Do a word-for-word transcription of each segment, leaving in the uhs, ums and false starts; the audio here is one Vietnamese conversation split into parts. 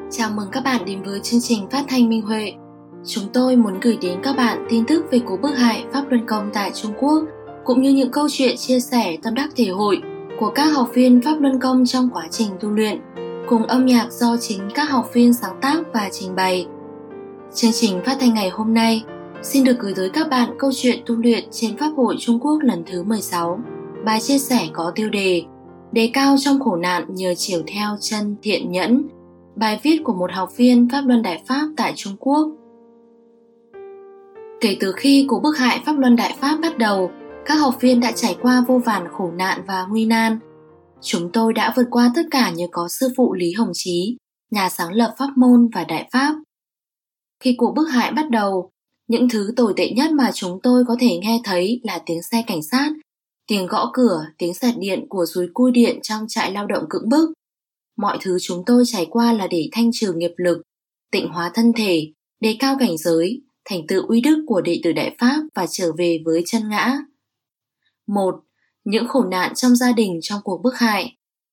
Chào mừng các bạn đến với chương trình phát thanh Minh Huệ. Chúng tôi muốn gửi đến các bạn tin tức về cuộc bức hại Pháp Luân Công tại Trung Quốc, cũng như những câu chuyện chia sẻ tâm đắc thể hội của các học viên Pháp Luân Công trong quá trình tu luyện, cùng âm nhạc do chính các học viên sáng tác và trình bày. Chương trình phát thanh ngày hôm nay xin được gửi tới các bạn câu chuyện tu luyện trên Pháp hội Trung Quốc lần thứ mười sáu. Bài chia sẻ có tiêu đề Đề cao trong khổ nạn nhờ chiều theo chân thiện nhẫn. Bài viết của một học viên Pháp Luân Đại Pháp tại Trung Quốc. Kể từ khi cuộc bức hại Pháp Luân Đại Pháp bắt đầu, các học viên đã trải qua vô vàn khổ nạn và nguy nan. Chúng tôi đã vượt qua tất cả nhờ có sư phụ Lý Hồng Chí, nhà sáng lập pháp môn và Đại Pháp. Khi cuộc bức hại bắt đầu, những thứ tồi tệ nhất mà chúng tôi có thể nghe thấy là tiếng xe cảnh sát, tiếng gõ cửa, tiếng xẹt điện của dùi cui điện trong trại lao động cưỡng bức. Mọi thứ chúng tôi trải qua là để thanh trừ nghiệp lực, tịnh hóa thân thể, đề cao cảnh giới, thành tựu uy đức của đệ tử Đại Pháp và trở về với chân ngã. một. Những khổ nạn trong gia đình trong cuộc bức hại.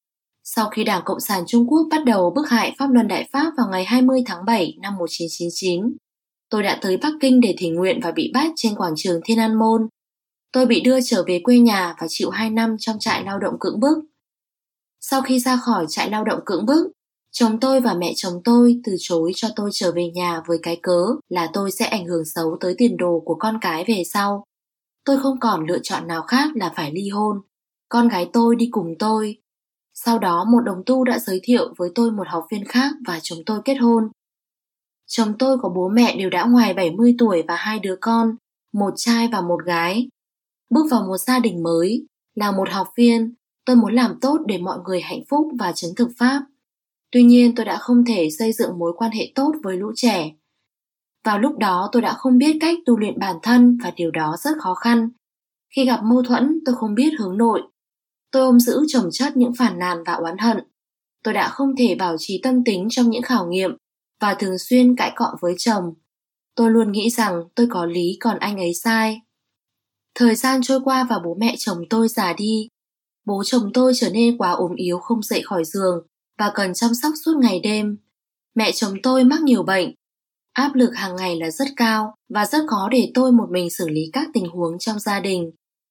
Sau khi Đảng Cộng sản Trung Quốc bắt đầu bức hại Pháp Luân Đại Pháp vào ngày hai mươi tháng bảy năm một nghìn chín trăm chín mươi chín, tôi đã tới Bắc Kinh để thỉnh nguyện và bị bắt trên quảng trường Thiên An Môn. Tôi bị đưa trở về quê nhà và chịu hai năm trong trại lao động cưỡng bức. Sau khi ra khỏi trại lao động cưỡng bức, chồng tôi và mẹ chồng tôi từ chối cho tôi trở về nhà với cái cớ là tôi sẽ ảnh hưởng xấu tới tiền đồ của con cái về sau. Tôi không còn lựa chọn nào khác là phải ly hôn. Con gái tôi đi cùng tôi. Sau đó một đồng tu đã giới thiệu với tôi một học viên khác và chúng tôi kết hôn. Chồng tôi có bố mẹ đều đã ngoài bảy mươi tuổi và hai đứa con, một trai và một gái. Bước vào một gia đình mới, là một học viên, tôi muốn làm tốt để mọi người hạnh phúc và chứng thực Pháp. Tuy nhiên tôi đã không thể xây dựng mối quan hệ tốt với lũ trẻ. Vào lúc đó tôi đã không biết cách tu luyện bản thân và điều đó rất khó khăn. Khi gặp mâu thuẫn tôi không biết hướng nội. Tôi ôm giữ chồng chất những phản nàn và oán hận. Tôi đã không thể bảo trì tâm tính trong những khảo nghiệm và thường xuyên cãi cọ với chồng. Tôi luôn nghĩ rằng tôi có lý còn anh ấy sai. Thời gian trôi qua và bố mẹ chồng tôi già đi. Bố chồng tôi trở nên quá ốm yếu không dậy khỏi giường và cần chăm sóc suốt ngày đêm. Mẹ chồng tôi mắc nhiều bệnh. Áp lực hàng ngày là rất cao và rất khó để tôi một mình xử lý các tình huống trong gia đình.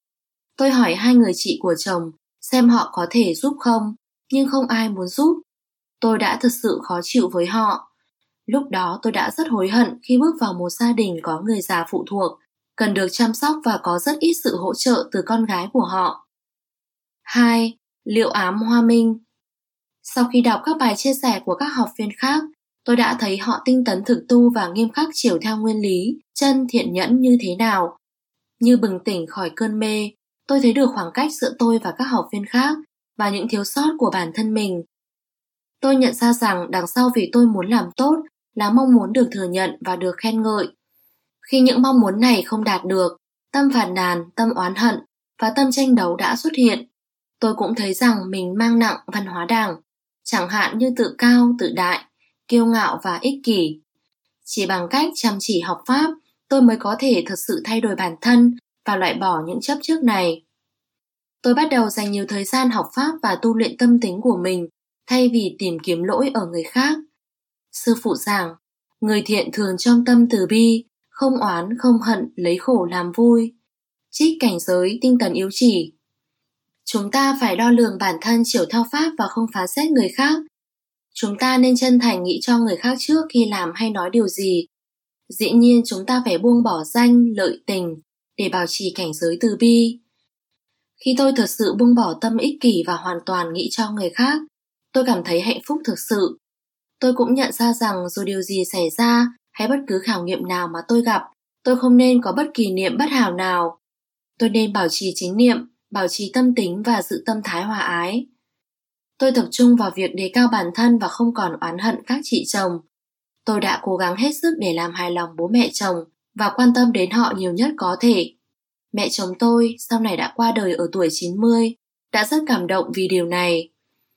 Tôi hỏi hai người chị của chồng xem họ có thể giúp không, nhưng không ai muốn giúp. Tôi đã thực sự khó chịu với họ. Lúc đó tôi đã rất hối hận khi bước vào một gia đình có người già phụ thuộc, cần được chăm sóc và có rất ít sự hỗ trợ từ con gái của họ. hai. Liệu ám Hoa Minh. Sau khi đọc các bài chia sẻ của các học viên khác, tôi đã thấy họ tinh tấn thực tu và nghiêm khắc chiều theo nguyên lý, chân thiện nhẫn như thế nào. Như bừng tỉnh khỏi cơn mê, tôi thấy được khoảng cách giữa tôi và các học viên khác và những thiếu sót của bản thân mình. Tôi nhận ra rằng đằng sau việc tôi muốn làm tốt là mong muốn được thừa nhận và được khen ngợi. Khi những mong muốn này không đạt được, tâm phàn nàn, tâm oán hận và tâm tranh đấu đã xuất hiện. Tôi cũng thấy rằng mình mang nặng văn hóa Đảng, chẳng hạn như tự cao, tự đại, kiêu ngạo và ích kỷ. Chỉ bằng cách chăm chỉ học Pháp, tôi mới có thể thực sự thay đổi bản thân và loại bỏ những chấp trước này. Tôi bắt đầu dành nhiều thời gian học Pháp và tu luyện tâm tính của mình, thay vì tìm kiếm lỗi ở người khác. Sư phụ giảng, người thiện thường trong tâm từ bi, không oán, không hận, lấy khổ làm vui. Trích cảnh giới, tinh tấn yếu chỉ. Chúng ta phải đo lường bản thân chiều theo Pháp và không phán xét người khác. Chúng ta nên chân thành nghĩ cho người khác trước khi làm hay nói điều gì. Dĩ nhiên chúng ta phải buông bỏ danh, lợi tình để bảo trì cảnh giới từ bi. Khi tôi thực sự buông bỏ tâm ích kỷ và hoàn toàn nghĩ cho người khác, tôi cảm thấy hạnh phúc thực sự. Tôi cũng nhận ra rằng dù điều gì xảy ra hay bất cứ khảo nghiệm nào mà tôi gặp, tôi không nên có bất kỳ niệm bất hảo nào. Tôi nên bảo trì chính niệm, bảo trì tâm tính và giữ tâm thái hòa ái. Tôi tập trung vào việc đề cao bản thân và không còn oán hận các chị chồng. Tôi đã cố gắng hết sức để làm hài lòng bố mẹ chồng và quan tâm đến họ nhiều nhất có thể. Mẹ chồng tôi sau này đã qua đời ở tuổi chín mươi, đã rất cảm động vì điều này.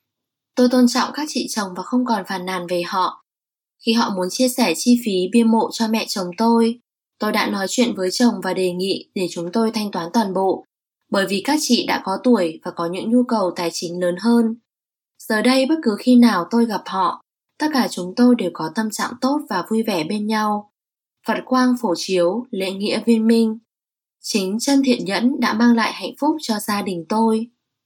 Tôi tôn trọng các chị chồng và không còn phàn nàn về họ. Khi họ muốn chia sẻ chi phí bia mộ cho mẹ chồng tôi, tôi đã nói chuyện với chồng và đề nghị để chúng tôi thanh toán toàn bộ, bởi vì các chị đã có tuổi và có những nhu cầu tài chính lớn hơn. Giờ đây bất cứ khi nào tôi gặp họ, Tất cả chúng tôi đều có tâm trạng tốt và vui vẻ bên nhau. Phật quang phổ chiếu, lễ nghĩa viên minh. Chính chân thiện nhẫn đã mang lại hạnh phúc cho gia đình tôi.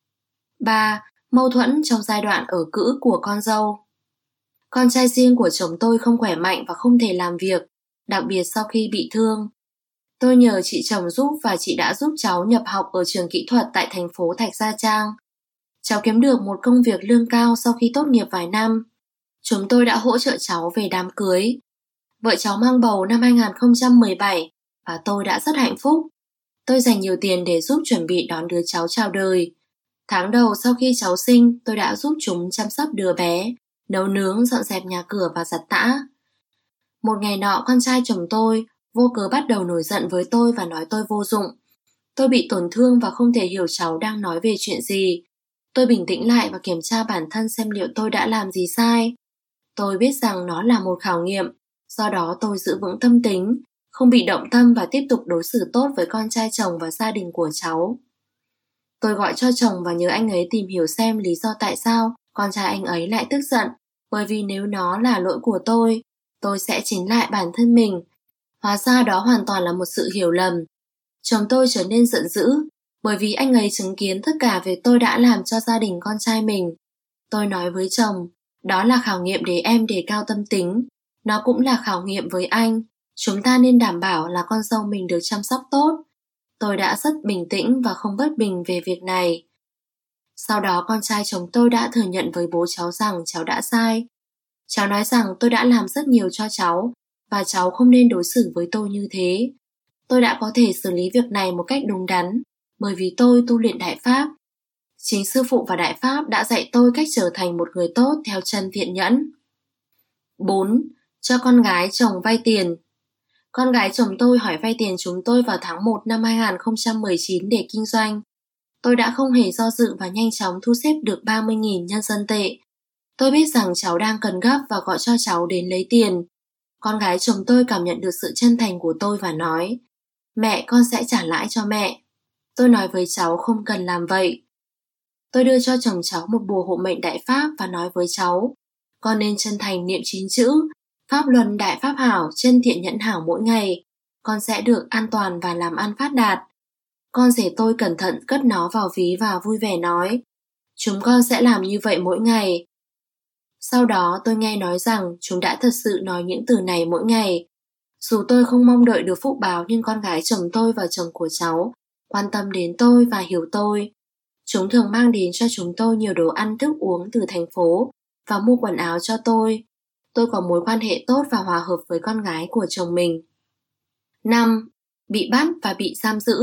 ba. Mâu thuẫn trong giai đoạn ở cữ của con dâu. Con trai riêng của chồng tôi không khỏe mạnh và không thể làm việc, đặc biệt sau khi bị thương. Tôi nhờ chị chồng giúp và chị đã giúp cháu nhập học ở trường kỹ thuật tại thành phố Thạch Gia Trang. Cháu kiếm được một công việc lương cao sau khi tốt nghiệp vài năm. Chúng tôi đã hỗ trợ cháu về đám cưới. Vợ cháu mang bầu năm hai không một bảy và tôi đã rất hạnh phúc. Tôi dành nhiều tiền để giúp chuẩn bị đón đứa cháu chào đời. Tháng đầu sau khi cháu sinh, tôi đã giúp chúng chăm sóc đứa bé, nấu nướng, dọn dẹp nhà cửa và giặt tã. Một ngày nọ, con trai chồng tôi vô cớ bắt đầu nổi giận với tôi và nói tôi vô dụng. Tôi bị tổn thương và không thể hiểu cháu đang nói về chuyện gì. Tôi bình tĩnh lại và kiểm tra bản thân xem liệu tôi đã làm gì sai. Tôi biết rằng nó là một khảo nghiệm, do đó tôi giữ vững tâm tính, không bị động tâm và tiếp tục đối xử tốt với con trai chồng và gia đình của cháu. Tôi gọi cho chồng và nhờ anh ấy tìm hiểu xem lý do tại sao con trai anh ấy lại tức giận, bởi vì nếu nó là lỗi của tôi, tôi sẽ chính lại bản thân mình. Hóa ra đó hoàn toàn là một sự hiểu lầm. Chồng tôi trở nên giận dữ, bởi vì anh ấy chứng kiến tất cả việc tôi đã làm cho gia đình con trai mình. Tôi nói với chồng, đó là khảo nghiệm để em đề cao tâm tính. Nó cũng là khảo nghiệm với anh. Chúng ta nên đảm bảo là con dâu mình được chăm sóc tốt. Tôi đã rất bình tĩnh và không bất bình về việc này. Sau đó con trai chồng tôi đã thừa nhận với bố cháu rằng cháu đã sai. Cháu nói rằng tôi đã làm rất nhiều cho cháu và cháu không nên đối xử với tôi như thế. Tôi đã có thể xử lý việc này một cách đúng đắn bởi vì tôi tu luyện Đại Pháp. Chính Sư Phụ và Đại Pháp đã dạy tôi cách trở thành một người tốt theo chân thiện nhẫn. bốn. Cho con gái chồng vay tiền. Con gái chồng tôi hỏi vay tiền chúng tôi vào tháng một năm hai không một chín để kinh doanh. Tôi đã không hề do dự và nhanh chóng thu xếp được ba mươi nghìn nhân dân tệ. Tôi biết rằng cháu đang cần gấp và gọi cho cháu đến lấy tiền. Con gái chồng tôi cảm nhận được sự chân thành của tôi và nói, mẹ, con sẽ trả lãi cho mẹ. Tôi nói với cháu không cần làm vậy. Tôi đưa cho chồng cháu một bùa hộ mệnh Đại Pháp và nói với cháu, con nên chân thành niệm chín chữ, Pháp Luân Đại Pháp Hảo, chân thiện nhẫn hảo mỗi ngày. Con sẽ được an toàn và làm ăn phát đạt. Con rể tôi cẩn thận cất nó vào ví và vui vẻ nói, chúng con sẽ làm như vậy mỗi ngày. Sau đó tôi nghe nói rằng chúng đã thật sự nói những từ này mỗi ngày. Dù tôi không mong đợi được phúc báo nhưng con gái chồng tôi và chồng của cháu quan tâm đến tôi và hiểu tôi. Chúng thường mang đến cho chúng tôi nhiều đồ ăn thức uống từ thành phố và mua quần áo cho tôi. Tôi có mối quan hệ tốt và hòa hợp với con gái của chồng mình. năm. Bị bắt và bị giam giữ.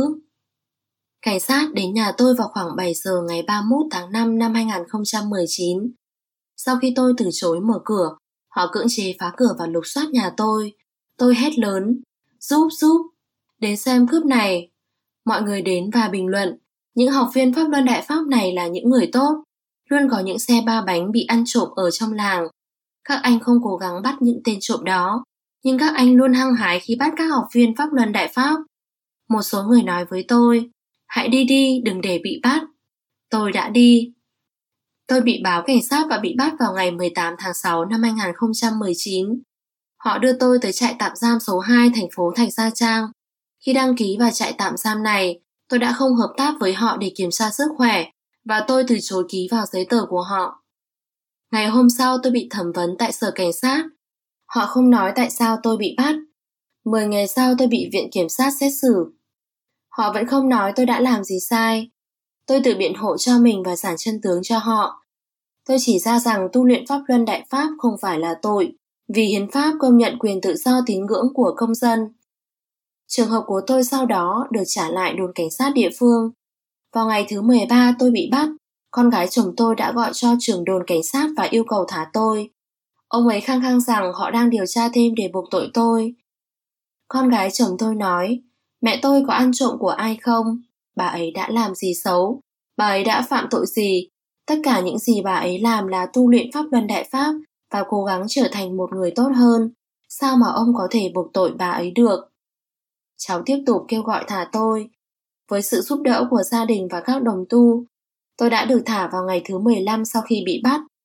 Cảnh sát đến nhà tôi vào khoảng bảy giờ ngày ba mươi mốt tháng năm năm hai không một chín. Sau khi tôi từ chối mở cửa, họ cưỡng chế phá cửa và lục soát nhà tôi. Tôi hét lớn, giúp giúp, đến xem cướp này. Mọi người đến và bình luận, những học viên Pháp Luân Đại Pháp này là những người tốt. Luôn có những xe ba bánh bị ăn trộm ở trong làng. Các anh không cố gắng bắt những tên trộm đó, nhưng các anh luôn hăng hái khi bắt các học viên Pháp Luân Đại Pháp. Một số người nói với tôi, hãy đi đi, đừng để bị bắt. Tôi đã đi. Tôi bị báo cảnh sát và bị bắt vào ngày mười tám tháng sáu năm hai không một chín. Họ đưa tôi tới trại tạm giam số hai thành phố Thạch Gia Trang. Khi đăng ký vào trại tạm giam này, tôi đã không hợp tác với họ để kiểm tra sức khỏe và tôi từ chối ký vào giấy tờ của họ. Ngày hôm sau tôi bị thẩm vấn tại sở cảnh sát. Họ không nói tại sao tôi bị bắt. Mười ngày sau tôi bị viện kiểm sát xét xử. Họ vẫn không nói tôi đã làm gì sai. Tôi tự biện hộ cho mình và giảng chân tướng cho họ. Tôi chỉ ra rằng tu luyện Pháp Luân Đại Pháp không phải là tội, vì hiến pháp công nhận quyền tự do tín ngưỡng của công dân. Trường hợp của tôi sau đó được trả lại đồn cảnh sát địa phương. Vào ngày thứ mười ba tôi bị bắt, con gái chồng tôi đã gọi cho trưởng đồn cảnh sát và yêu cầu thả tôi. Ông ấy khăng khăng rằng họ đang điều tra thêm để buộc tội tôi. Con gái chồng tôi nói, mẹ tôi có ăn trộm của ai không? Bà ấy đã làm gì xấu? Bà ấy đã phạm tội gì? Tất cả những gì bà ấy làm là tu luyện Pháp Luân Đại Pháp và cố gắng trở thành một người tốt hơn. Sao mà ông có thể buộc tội bà ấy được? Cháu tiếp tục kêu gọi thả tôi. Với sự giúp đỡ của gia đình và các đồng tu, tôi đã được thả vào ngày thứ mười lăm sau khi bị bắt.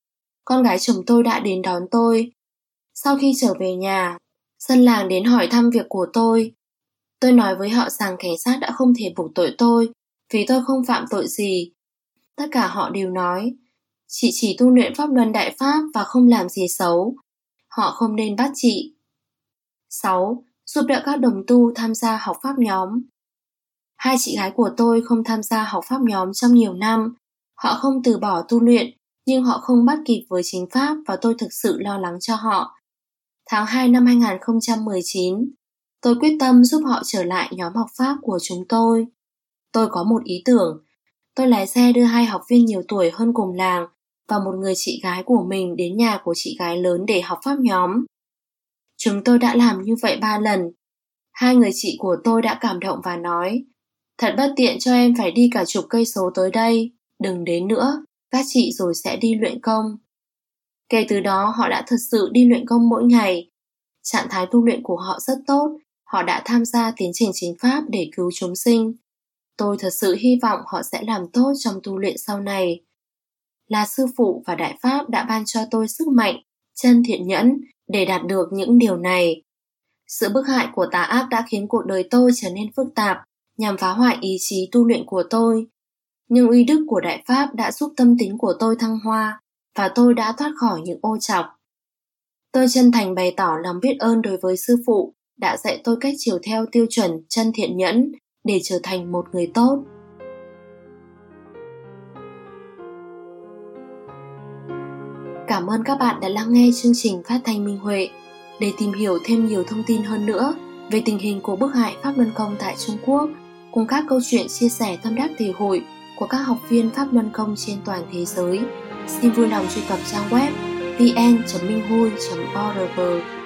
con gái chồng tôi đã đến đón tôi. Sau khi trở về nhà, dân làng đến hỏi thăm việc của tôi. Tôi nói với họ rằng cảnh sát đã không thể buộc tội tôi vì tôi không phạm tội gì. Tất cả họ đều nói, chị chỉ tu luyện pháp luân đại pháp và không làm gì xấu. Họ không nên bắt chị. sáu. Giúp đỡ các đồng tu tham gia học pháp nhóm. Hai chị gái của tôi không tham gia học pháp nhóm trong nhiều năm. Họ không từ bỏ tu luyện, nhưng họ không bắt kịp với chính pháp và tôi thực sự lo lắng cho họ. Tháng hai năm hai không một chín, tôi quyết tâm giúp họ trở lại nhóm học pháp của chúng tôi. Tôi có một ý tưởng. Tôi lái xe đưa hai học viên nhiều tuổi hơn cùng làng và một người chị gái của mình đến nhà của chị gái lớn để học pháp nhóm. Chúng tôi đã làm như vậy ba lần. Hai người chị của tôi đã cảm động và nói, thật bất tiện cho em phải đi cả chục cây số tới đây, đừng đến nữa, các chị rồi sẽ đi luyện công. Kể từ đó họ đã thật sự đi luyện công mỗi ngày. Trạng thái tu luyện của họ rất tốt, họ đã tham gia tiến trình chính pháp để cứu chúng sinh. Tôi thật sự hy vọng họ sẽ làm tốt trong tu luyện sau này. Là sư phụ và đại pháp đã ban cho tôi sức mạnh, chân thiện nhẫn để đạt được những điều này. Sự bức hại của tà ác đã khiến cuộc đời tôi trở nên phức tạp, nhằm phá hoại ý chí tu luyện của tôi. Nhưng uy đức của đại pháp đã giúp tâm tính của tôi thăng hoa, và tôi đã thoát khỏi những ô trọc. Tôi chân thành bày tỏ lòng biết ơn đối với sư phụ đã dạy tôi cách chiều theo tiêu chuẩn chân thiện nhẫn để trở thành một người tốt. Cảm ơn các bạn đã lắng nghe chương trình phát thanh Minh Huệ. Để tìm hiểu thêm nhiều thông tin hơn nữa về tình hình của bức hại Pháp Luân Công tại Trung Quốc, cùng các câu chuyện chia sẻ tâm đắc thể hội của các học viên Pháp Luân Công trên toàn thế giới, xin vui lòng truy cập trang web vn chấm minh hui chấm org.